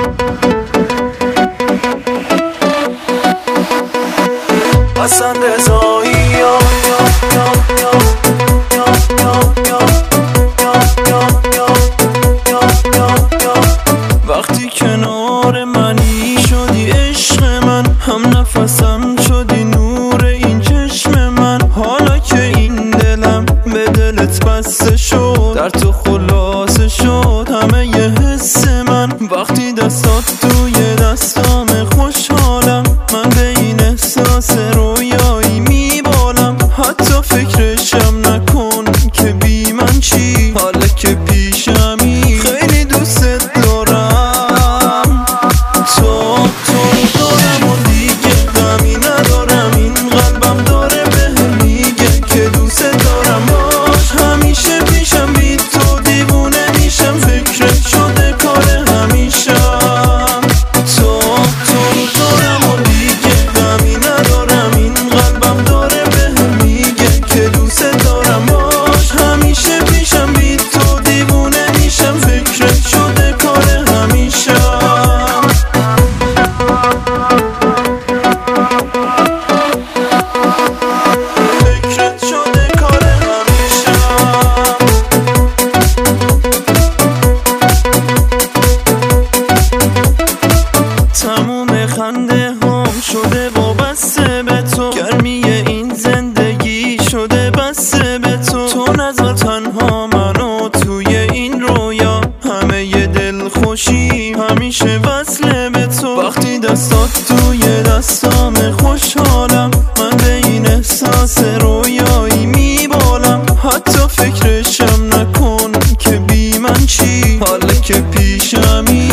حسن رضایی وقتی کنار منی شدی عشق من، هم نفسم شدی نور این چشم من. حالا که این دلم به دلت بسته شد، در تو خلاصه شد همه ی حس من. وقتی دستات توی دستام خوشحالم، من به این احساس رویایی میبالم. حتی فکرشم نکن که بی من چی، حالا که پیشمی خیلی دوستت دارم. تو دارم و دیگه غمی ندارم، این قلبم داره بهم میگه که دوست دارم. باش همیشه پیشم، بی تو دیوونه میشم، فکرت شده کار همیشم. تو دارم و دیگه غمی ندارم، این قلبم داره بهم میگه که دوست دارم. باش همیشه پیشم، بی تو دیوونه میشم، فکرت شده کار همیشم. فکرت شده کار همیشم. تموم خنده هم شده وابسته به تو، گرمی این زندگی شده بسته به تو. تو نذار تنها منو توی این رویا، همه ی دل خوشی همیشه وصله به تو. وقتی دستات توی دستام خوشحالم، من به این احساس رویایی میبالم. حتی فکرشم نکن که بی من چی، حالا که پیشمی